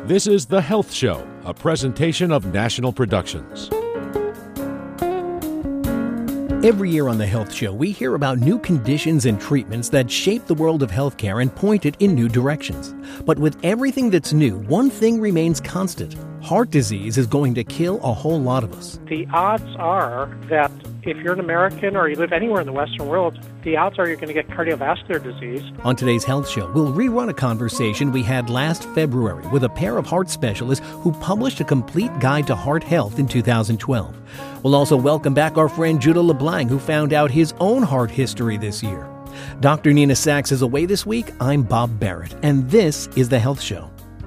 This is The Health Show, a presentation of National Productions. Every year on The Health Show, we hear about new conditions and treatments that shape the world of healthcare and point it in new directions. But with everything that's new, one thing remains constant. Heart disease is going to kill a whole lot of us. The odds are that if you're an American or you live anywhere in the Western world, the odds are you're going to get cardiovascular disease. On today's Health Show, we'll rerun a conversation we had last February with a pair of heart specialists who published a complete guide to heart health in 2012. We'll also welcome back our friend Judah LeBlanc, who found out his own heart history this year. Dr. Nina Sachs is away this week. I'm Bob Barrett, and this is The Health Show.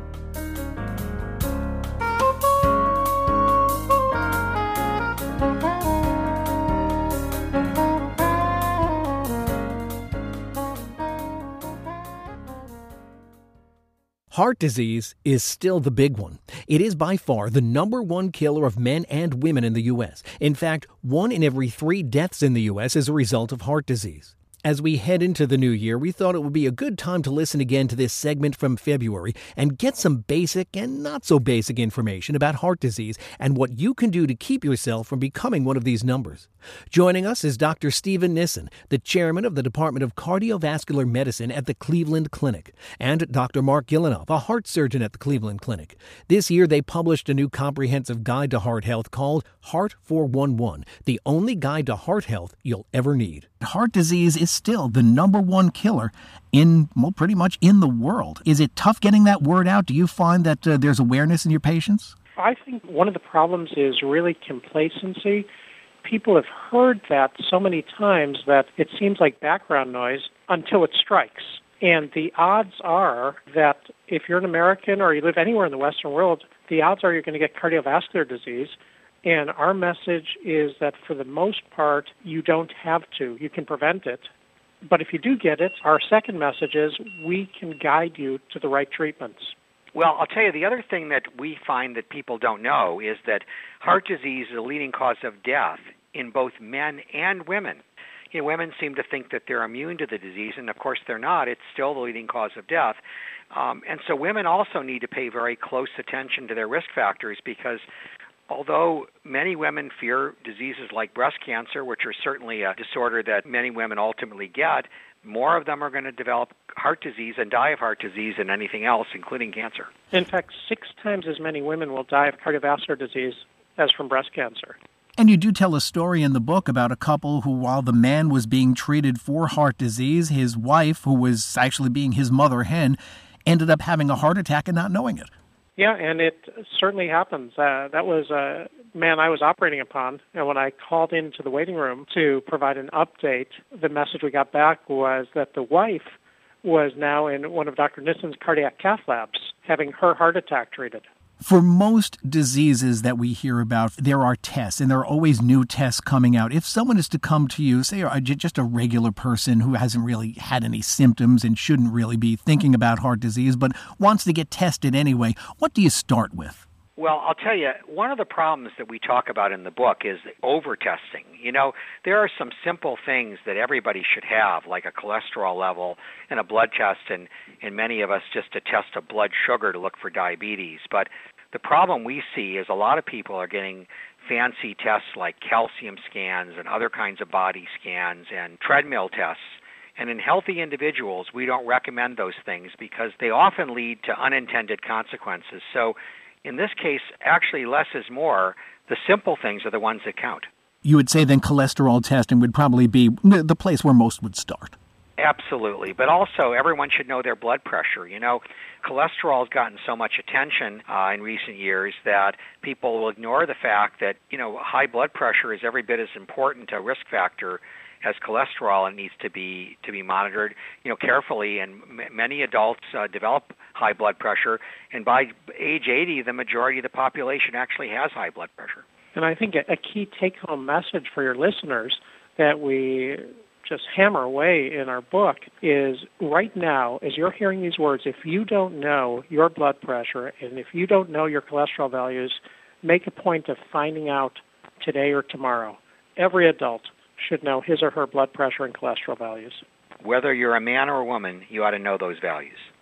Heart disease is still the big one. It is by far the number one killer of men and women in the U.S. In fact, 1 in every 3 deaths in the U.S. is a result of heart disease. As we head into the new year, we thought it would be a good time to listen again to this segment from February and get some basic and not so basic information about heart disease and what you can do to keep yourself from becoming one of these numbers. Joining us is Dr. Steven Nissen, the chairman of the Department of Cardiovascular Medicine at the Cleveland Clinic, and Dr. Mark Gilinoff, a heart surgeon at the Cleveland Clinic. This year, they published a new comprehensive guide to heart health called Heart 411, the only guide to heart health you'll ever need. Heart disease is still the number one killer pretty much in the world. Is it tough getting that word out? Do you find that there's awareness in your patients? I think one of the problems is really complacency. People have heard that so many times that it seems like background noise until it strikes. And the odds are that if you're an American or you live anywhere in the Western world, the odds are you're going to get cardiovascular disease. And our message is that for the most part, you don't have to. You can prevent it. But if you do get it, our second message is we can guide you to the right treatments. Well, I'll tell you, the other thing that we find that people don't know is that heart disease is a leading cause of death in both men and women. You know, women seem to think that they're immune to the disease, and of course they're not. It's still the leading cause of death. And so women also need to pay very close attention to their risk factors because although many women fear diseases like breast cancer, which are certainly a disorder that many women ultimately get, more of them are going to develop heart disease and die of heart disease than anything else, including cancer. In fact, 6 times as many women will die of cardiovascular disease as from breast cancer. And you do tell a story in the book about a couple who, while the man was being treated for heart disease, his wife, who was actually being his mother hen, ended up having a heart attack and not knowing it. Yeah, and it certainly happens. That was a man I was operating upon, and when I called into the waiting room to provide an update, the message we got back was that the wife was now in one of Dr. Nissen's cardiac cath labs having her heart attack treated. For most diseases that we hear about, there are tests, and there are always new tests coming out. If someone is to come to you, say just a regular person who hasn't really had any symptoms and shouldn't really be thinking about heart disease, but wants to get tested anyway, what do you start with? Well, I'll tell you, one of the problems that we talk about in the book is over-testing. You know, there are some simple things that everybody should have, like a cholesterol level and a blood test, and many of us just to test a blood sugar to look for diabetes. But the problem we see is a lot of people are getting fancy tests like calcium scans and other kinds of body scans and treadmill tests. And in healthy individuals, we don't recommend those things because they often lead to unintended consequences. So in this case, actually less is more. The simple things are the ones that count. You would say then cholesterol testing would probably be the place where most would start. Absolutely. But also everyone should know their blood pressure. You know, cholesterol has gotten so much attention in recent years that people will ignore the fact that, you know, high blood pressure is every bit as important a risk factor as cholesterol and needs to be monitored, you know, carefully. And many adults develop high blood pressure, and by age 80, the majority of the population actually has high blood pressure. And I think a key take-home message for your listeners that we just hammer away in our book is right now, as you're hearing these words, if you don't know your blood pressure and if you don't know your cholesterol values, make a point of finding out today or tomorrow. Every adult should know his or her blood pressure and cholesterol values. Whether you're a man or a woman, you ought to know those values.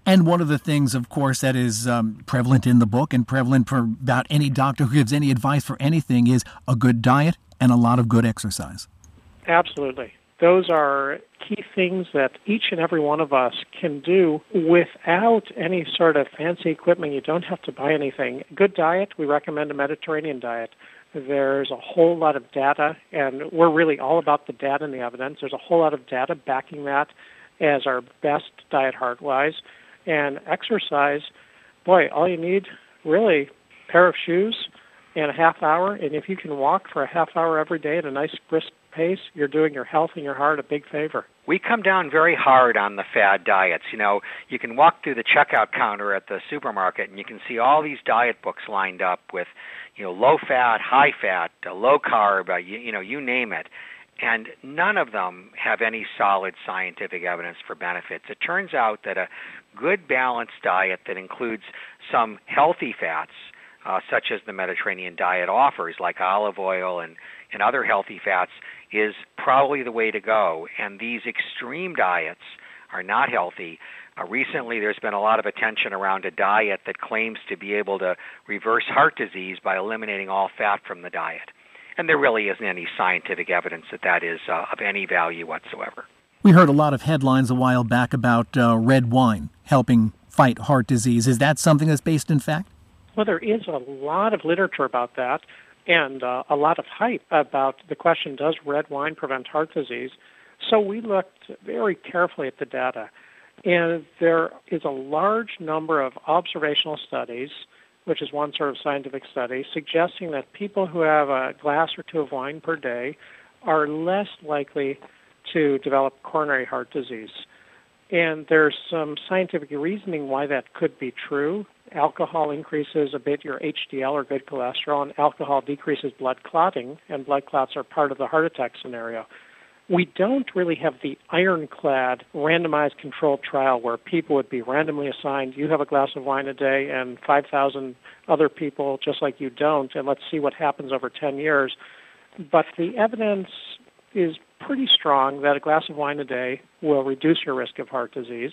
And one of the things, of course, that is prevalent in the book and prevalent for about any doctor who gives any advice for anything is a good diet and a lot of good exercise. Absolutely. Those are key things that each and every one of us can do without any sort of fancy equipment. You don't have to buy anything. Good diet, we recommend a Mediterranean diet. There's a whole lot of data, and we're really all about the data and the evidence. There's a whole lot of data backing that as our best diet heart-wise. And exercise, boy, all you need, really, a pair of shoes and a half hour. And if you can walk for a half hour every day at a nice brisk pace, you're doing your health and your heart a big favor. We come down very hard on the fad diets. You know, you can walk through the checkout counter at the supermarket and you can see all these diet books lined up with, you know, low fat, high fat, low carb, you name it. And none of them have any solid scientific evidence for benefits. It turns out that a good balanced diet that includes some healthy fats, such as the Mediterranean diet offers, like olive oil and other healthy fats, is probably the way to go. And these extreme diets are not healthy. Recently, there's been a lot of attention around a diet that claims to be able to reverse heart disease by eliminating all fat from the diet. And there really isn't any scientific evidence that is of any value whatsoever. We heard a lot of headlines a while back about red wine helping fight heart disease. Is that something that's based in fact? Well, there is a lot of literature about that and a lot of hype about the question, does red wine prevent heart disease? So we looked very carefully at the data. And there is a large number of observational studies, which is one sort of scientific study, suggesting that people who have a glass or two of wine per day are less likely to develop coronary heart disease. And there's some scientific reasoning why that could be true. Alcohol increases a bit your HDL, or good cholesterol, and alcohol decreases blood clotting, and blood clots are part of the heart attack scenario. We don't really have the ironclad randomized controlled trial where people would be randomly assigned, you have a glass of wine a day and 5,000 other people just like you don't, and let's see what happens over 10 years. But the evidence is pretty strong that a glass of wine a day will reduce your risk of heart disease.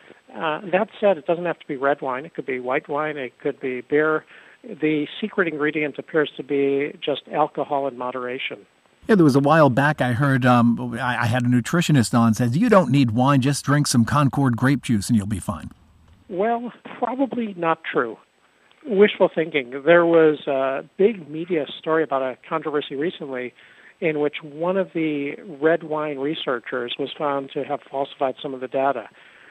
That said, it doesn't have to be red wine. It could be white wine. It could be beer. The secret ingredient appears to be just alcohol in moderation. Yeah, there was a while back I heard, I had a nutritionist on, says, you don't need wine, just drink some Concord grape juice and you'll be fine. Well, probably not true. Wishful thinking. There was a big media story about a controversy recently in which one of the red wine researchers was found to have falsified some of the data.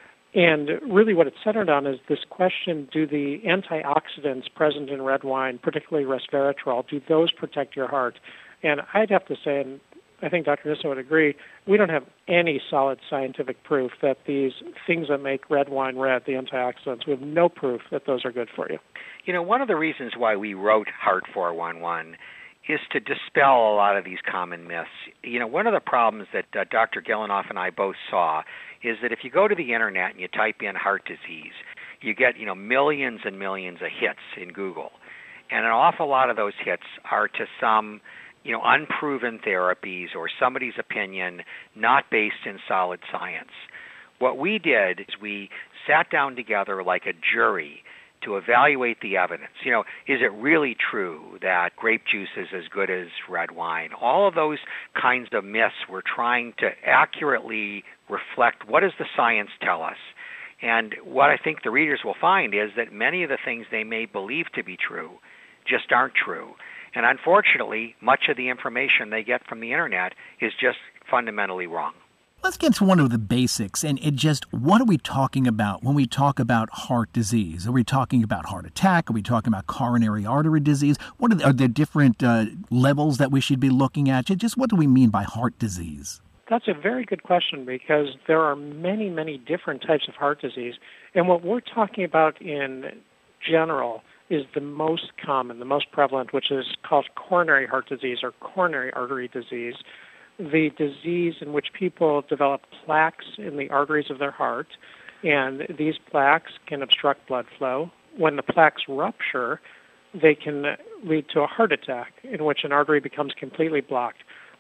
And really what it centered on is this question, do the antioxidants present in red wine, particularly resveratrol, do those protect your heart? And I'd have to say, and I think Dr. Nissen would agree, we don't have any solid scientific proof that these things that make red wine red, the antioxidants, we have no proof that those are good for you. You know, one of the reasons why we wrote Heart 411 is to dispel a lot of these common myths. You know, one of the problems that Dr. Gelenoff and I both saw is that if you go to the Internet and you type in heart disease, you get, millions and millions of hits in Google. And an awful lot of those hits are to some unproven therapies or somebody's opinion not based in solid science. What we did is we sat down together like a jury to evaluate the evidence. Is it really true that grape juice is as good as red wine? All of those kinds of myths we're trying to accurately reflect what does the science tell us. And what I think the readers will find is that many of the things they may believe to be true just aren't true. And unfortunately, much of the information they get from the Internet is just fundamentally wrong. Let's get to one of the basics, and what are we talking about when we talk about heart disease? Are we talking about heart attack? Are we talking about coronary artery disease? Are there different levels that we should be looking at? Just what do we mean by heart disease? That's a very good question because there are many, many different types of heart disease. And what we're talking about in general is the most common, the most prevalent, which is called coronary heart disease or coronary artery disease, the disease in which people develop plaques in the arteries of their heart, and these plaques can obstruct blood flow. When the plaques rupture, they can lead to a heart attack in which an artery becomes completely blocked.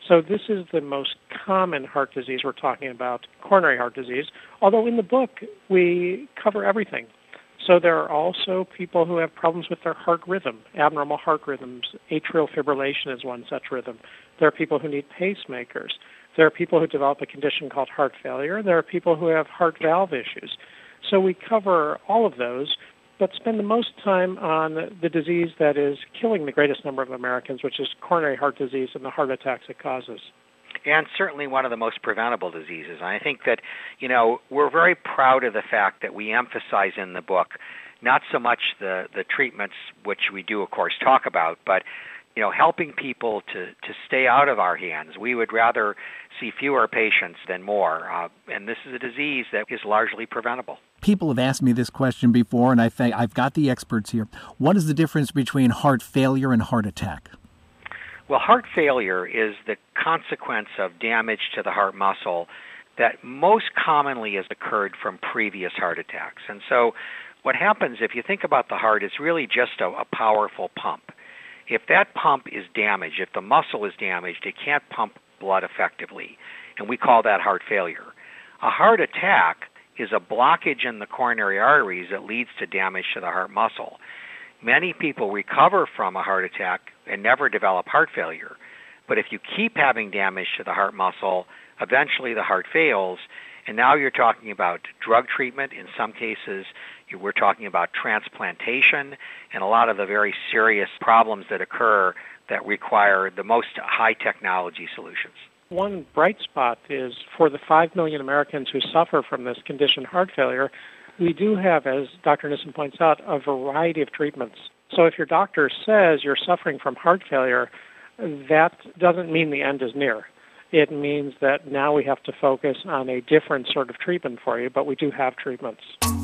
So this is the most common heart disease we're talking about, coronary heart disease, although in the book we cover everything. So there are also people who have problems with their heart rhythm, abnormal heart rhythms. Atrial fibrillation is one such rhythm. There are people who need pacemakers. There are people who develop a condition called heart failure. There are people who have heart valve issues. So we cover all of those, but spend the most time on the disease that is killing the greatest number of Americans, which is coronary heart disease and the heart attacks it causes. And certainly one of the most preventable diseases. And I think that, we're very proud of the fact that we emphasize in the book not so much the treatments, which we do, of course, talk about, but helping people to stay out of our hands. We would rather see fewer patients than more. And this is a disease that is largely preventable. People have asked me this question before, and I think I've got the experts here. What is the difference between heart failure and heart attack? Well, heart failure is the consequence of damage to the heart muscle that most commonly has occurred from previous heart attacks. And so what happens, if you think about the heart, it's really just a powerful pump. If that pump is damaged, if the muscle is damaged, it can't pump blood effectively, and we call that heart failure. A heart attack is a blockage in the coronary arteries that leads to damage to the heart muscle. Many people recover from a heart attack and never develop heart failure. But if you keep having damage to the heart muscle, eventually the heart fails, and now you're talking about drug treatment. In some cases, we're talking about transplantation and a lot of the very serious problems that occur that require the most high-technology solutions. One bright spot is for the 5 million Americans who suffer from this condition, heart failure, we do have, as Dr. Nissen points out, a variety of treatments. So if your doctor says you're suffering from heart failure, that doesn't mean the end is near. It means that now we have to focus on a different sort of treatment for you, but we do have treatments.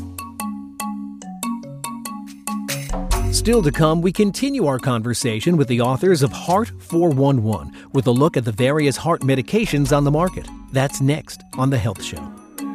Still to come, we continue our conversation with the authors of Heart 411 with a look at the various heart medications on the market. That's next on The Health Show.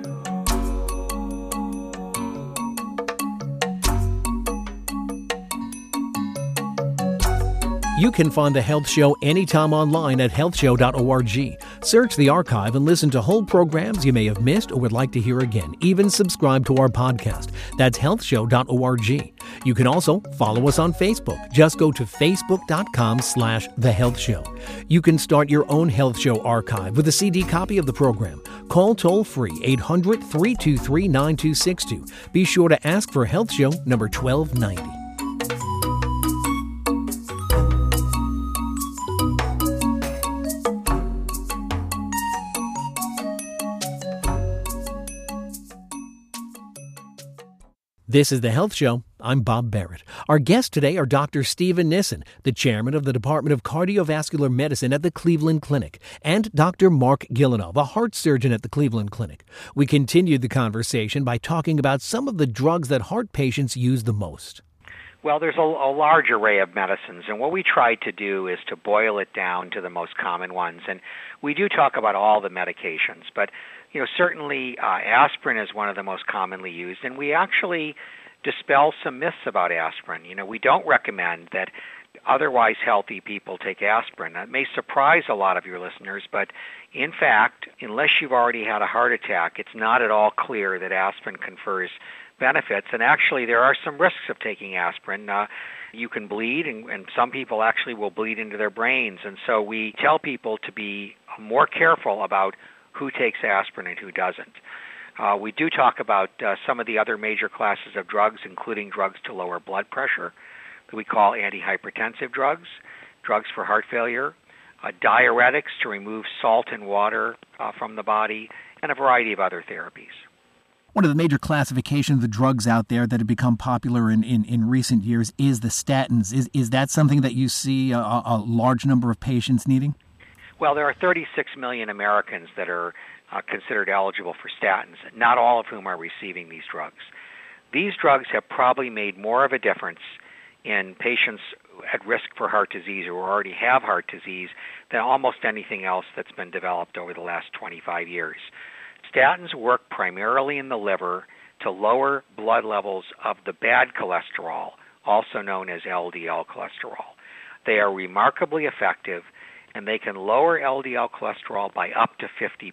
You can find The Health Show anytime online at healthshow.org. Search the archive and listen to whole programs you may have missed or would like to hear again. Even subscribe to our podcast. That's healthshow.org. You can also follow us on Facebook. Just go to facebook.com/The Health Show. You can start your own Health Show archive with a CD copy of the program. Call toll-free 800-323-9262. Be sure to ask for Health Show number 1290. This is The Health Show. I'm Bob Barrett. Our guests today are Dr. Steven Nissen, the chairman of the Department of Cardiovascular Medicine at the Cleveland Clinic, and Dr. Mark Gillenov, a heart surgeon at the Cleveland Clinic. We continued the conversation by talking about some of the drugs that heart patients use the most. Well, there's a large array of medicines, and what we tried to do is to boil it down to the most common ones. And we do talk about all the medications, but certainly aspirin is one of the most commonly used, and we actually dispel some myths about aspirin. We don't recommend that otherwise healthy people take aspirin. That may surprise a lot of your listeners, but in fact, unless you've already had a heart attack, it's not at all clear that aspirin confers benefits, and actually there are some risks of taking aspirin. You can bleed, and some people actually will bleed into their brains, and so we tell people to be more careful about who takes aspirin and who doesn't. We do talk about some of the other major classes of drugs, including drugs to lower blood pressure that we call antihypertensive drugs, drugs for heart failure, diuretics to remove salt and water from the body, and a variety of other therapies. One of the major classifications of the drugs out there that have become popular in recent years is the statins. Is that something that you see a large number of patients needing? Well, there are 36 million Americans that are considered eligible for statins, not all of whom are receiving these drugs. These drugs have probably made more of a difference in patients at risk for heart disease or already have heart disease than almost anything else that's been developed over the last 25 years. Statins work primarily in the liver to lower blood levels of the bad cholesterol, also known as LDL cholesterol. They are remarkably effective, and they can lower LDL cholesterol by up to 50%.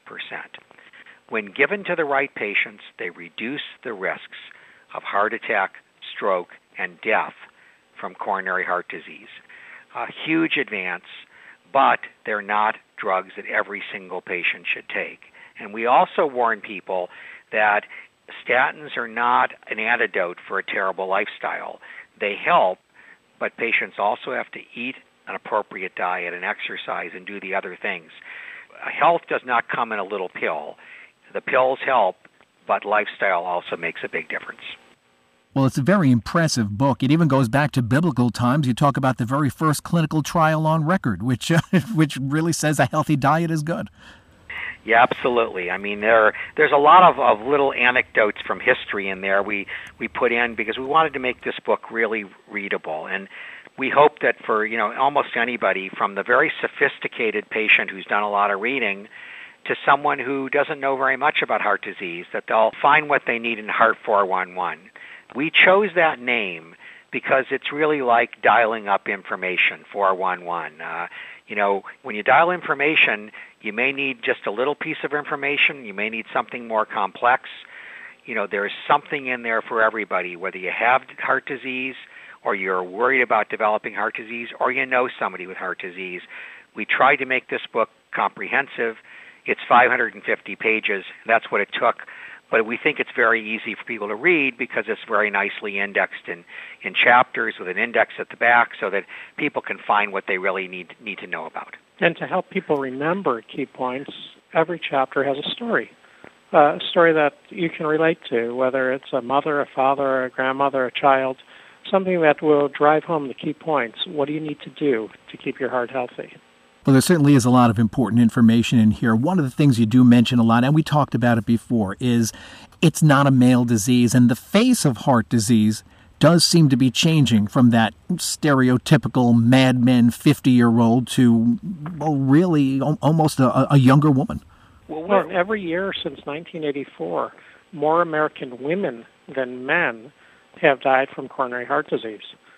When given to the right patients, they reduce the risks of heart attack, stroke, and death from coronary heart disease. A huge advance, but they're not drugs that every single patient should take. And we also warn people that statins are not an antidote for a terrible lifestyle. They help, but patients also have to eat an appropriate diet and exercise and do the other things. Health does not come in a little pill. The pills help, but lifestyle also makes a big difference. Well, it's a very impressive book. It even goes back to biblical times. You talk about the very first clinical trial on record, which really says a healthy diet is good. Yeah, absolutely. I mean, there's a lot of little anecdotes from history in there we put in because we wanted to make this book really readable. And we hope that for, almost anybody, from the very sophisticated patient who's done a lot of reading to someone who doesn't know very much about heart disease, that they'll find what they need in Heart 411. We chose that name because it's really like dialing up information, 411. When you dial information, you may need just a little piece of information. You may need something more complex. There's something in there for everybody, whether you have heart disease or you're worried about developing heart disease or you know somebody with heart disease. We tried to make this book comprehensive. It's 550 pages. That's what it took. But we think it's very easy for people to read because it's very nicely indexed in chapters with an index at the back so that people can find what they really need to know about. And to help people remember key points, every chapter has a story that you can relate to, whether it's a mother, a father, a grandmother, a child, something that will drive home the key points. What do you need to do to keep your heart healthy? Well, there certainly is a lot of important information in here. One of the things you do mention a lot, and we talked about it before, is it's not a male disease. And the face of heart disease does seem to be changing from that stereotypical Mad Men 50-year-old to, really almost a younger woman. Well, every year since 1984, more American women than men have died from coronary heart disease.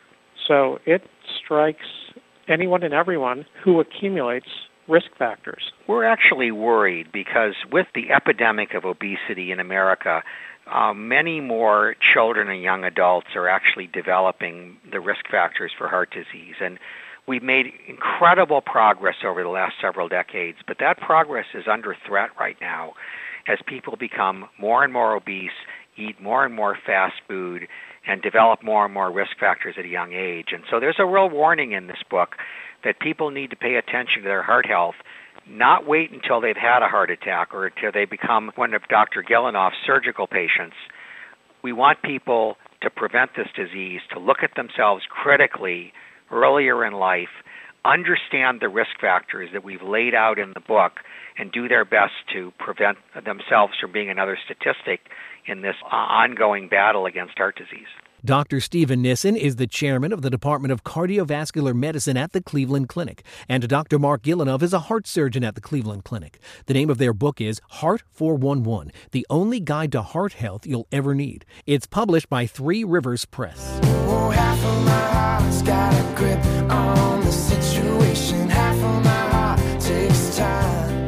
So it strikes anyone and everyone who accumulates risk factors. We're actually worried because with the epidemic of obesity in America, many more children and young adults are actually developing the risk factors for heart disease. And we've made incredible progress over the last several decades, but that progress is under threat right now as people become more and more obese, eat more and more fast food, and develop more and more risk factors at a young age. And so there's a real warning in this book that people need to pay attention to their heart health, not wait until they've had a heart attack or until they become one of Dr. Gilanoff's surgical patients. We want people to prevent this disease, to look at themselves critically earlier in life, understand the risk factors that we've laid out in the book, and do their best to prevent themselves from being another statistic in this ongoing battle against heart disease. Dr. Stephen Nissen is the chairman of the Department of Cardiovascular Medicine at the Cleveland Clinic, and Dr. Mark Gilanoff is a heart surgeon at the Cleveland Clinic. The name of their book is Heart 411, the only guide to heart health you'll ever need. It's published by Three Rivers Press. Oh, half of my heart's got a grip on the situation. Half of my heart takes time.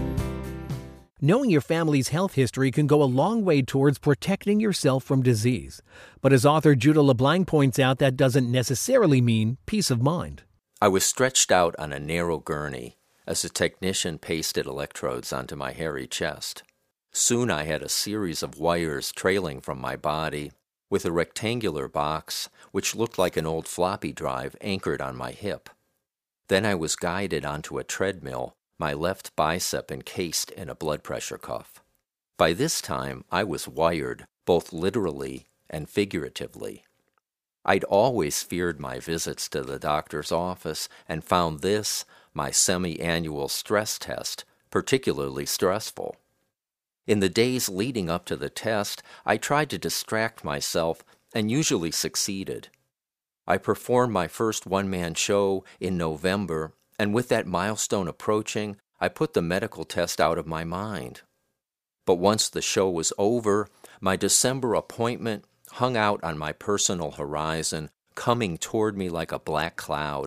Knowing your family's health history can go a long way towards protecting yourself from disease. But as author Judah LeBlanc points out, that doesn't necessarily mean peace of mind. I was stretched out on a narrow gurney as a technician pasted electrodes onto my hairy chest. Soon I had a series of wires trailing from my body, with a rectangular box which looked like an old floppy drive anchored on my hip. Then I was guided onto a treadmill, my left bicep encased in a blood pressure cuff. By this time, I was wired, both literally and figuratively. I'd always feared my visits to the doctor's office and found this, my semi-annual stress test, particularly stressful. In the days leading up to the test, I tried to distract myself and usually succeeded. I performed my first one-man show in November, and with that milestone approaching, I put the medical test out of my mind. But once the show was over, my December appointment hung out on my personal horizon, coming toward me like a black cloud.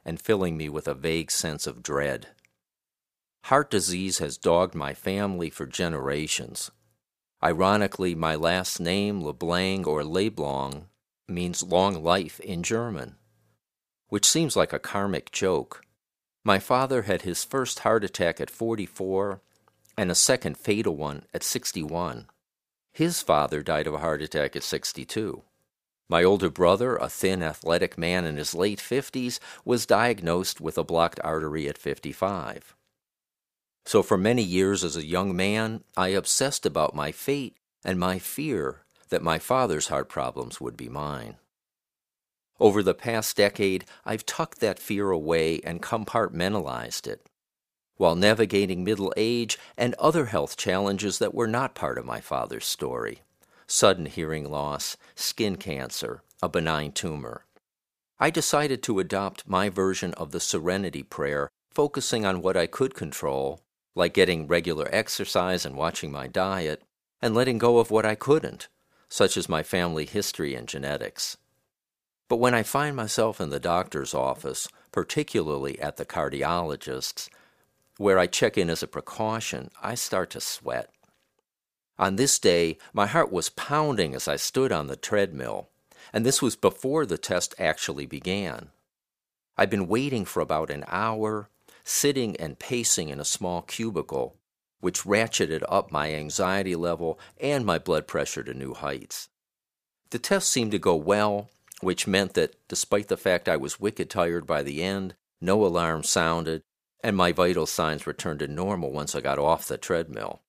and filling me with a vague sense of dread. Heart disease has dogged my family for generations. Ironically, my last name, LeBlanc or Leblanc, means long life in German, which seems like a karmic joke. My father had his first heart attack at 44 and a second fatal one at 61. His father died of a heart attack at 62. My older brother, a thin, athletic man in his late 50s, was diagnosed with a blocked artery at 55. So for many years as a young man, I obsessed about my fate and my fear that my father's heart problems would be mine. Over the past decade, I've tucked that fear away and compartmentalized it, while navigating middle age and other health challenges that were not part of my father's story. Sudden hearing loss, skin cancer, a benign tumor. I decided to adopt my version of the Serenity Prayer, focusing on what I could control, like getting regular exercise and watching my diet, and letting go of what I couldn't, such as my family history and genetics. But when I find myself in the doctor's office, particularly at the cardiologist's, where I check in as a precaution, I start to sweat. On this day, my heart was pounding as I stood on the treadmill, and this was before the test actually began. I'd been waiting for about an hour, sitting and pacing in a small cubicle, which ratcheted up my anxiety level and my blood pressure to new heights. The test seemed to go well, which meant that despite the fact I was wicked tired by the end, no alarm sounded, and my vital signs returned to normal once I got off the treadmill.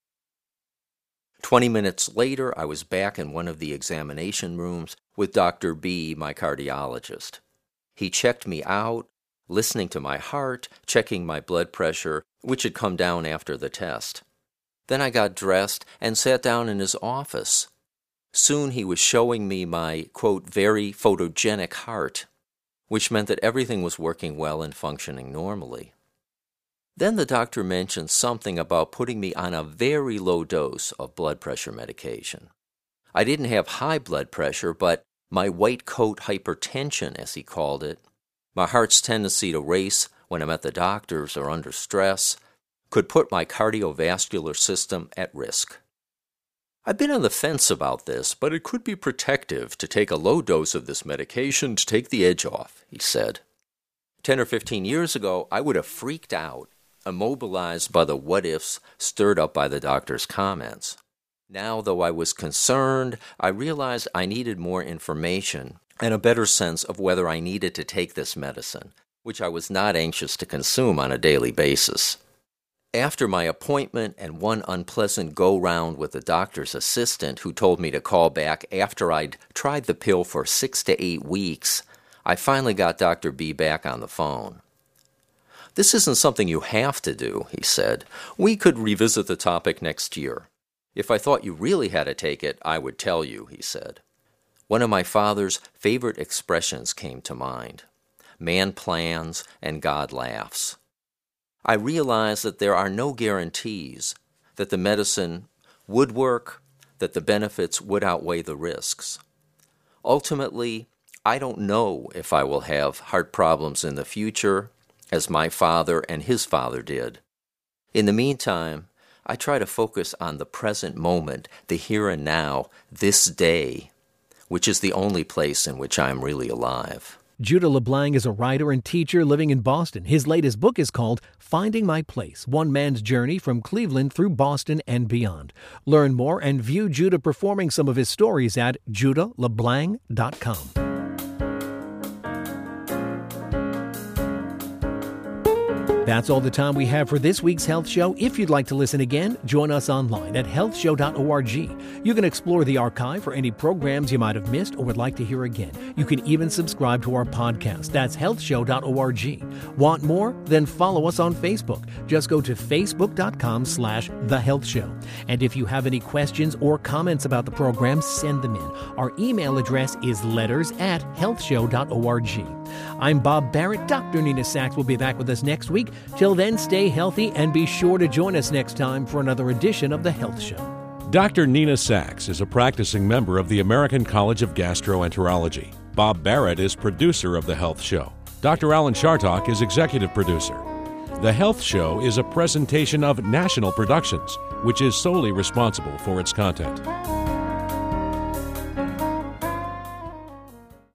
20 minutes later, I was back in one of the examination rooms with Dr. B, my cardiologist. He checked me out, listening to my heart, checking my blood pressure, which had come down after the test. Then I got dressed and sat down in his office. Soon he was showing me my, quote, very photogenic heart, which meant that everything was working well and functioning normally. Then the doctor mentioned something about putting me on a very low dose of blood pressure medication. I didn't have high blood pressure, but my white coat hypertension, as he called it, my heart's tendency to race when I'm at the doctor's or under stress, could put my cardiovascular system at risk. I've been on the fence about this, but it could be protective to take a low dose of this medication to take the edge off, he said. 10 or 15 years ago, I would have freaked out, immobilized by the what-ifs stirred up by the doctor's comments. Now, though I was concerned, I realized I needed more information and a better sense of whether I needed to take this medicine, which I was not anxious to consume on a daily basis. After my appointment and one unpleasant go-round with the doctor's assistant who told me to call back after I'd tried the pill for 6 to 8 weeks, I finally got Dr. B back on the phone. "This isn't something you have to do," he said. "We could revisit the topic next year. If I thought you really had to take it, I would tell you," he said. One of my father's favorite expressions came to mind. Man plans and God laughs. I realized that there are no guarantees that the medicine would work, that the benefits would outweigh the risks. Ultimately, I don't know if I will have heart problems in the future, as my father and his father did. In the meantime, I try to focus on the present moment, the here and now, this day, which is the only place in which I am really alive. Judah LeBlanc is a writer and teacher living in Boston. His latest book is called Finding My Place, One Man's Journey from Cleveland through Boston and Beyond. Learn more and view Judah performing some of his stories at judahleblanc.com. That's all the time we have for this week's Health Show. If you'd like to listen again, join us online at healthshow.org. You can explore the archive for any programs you might have missed or would like to hear again. You can even subscribe to our podcast. That's healthshow.org. Want more? Then follow us on Facebook. Just go to facebook.com/thehealthshow. And if you have any questions or comments about the program, send them in. Our email address is letters@healthshow.org. I'm Bob Barrett. Dr. Nina Sachs will be back with us next week. Till then, stay healthy and be sure to join us next time for another edition of The Health Show. Dr. Nina Sachs is a practicing member of the American College of Gastroenterology. Bob Barrett is producer of The Health Show. Dr. Alan Chartock is executive producer. The Health Show is a presentation of National Productions, which is solely responsible for its content.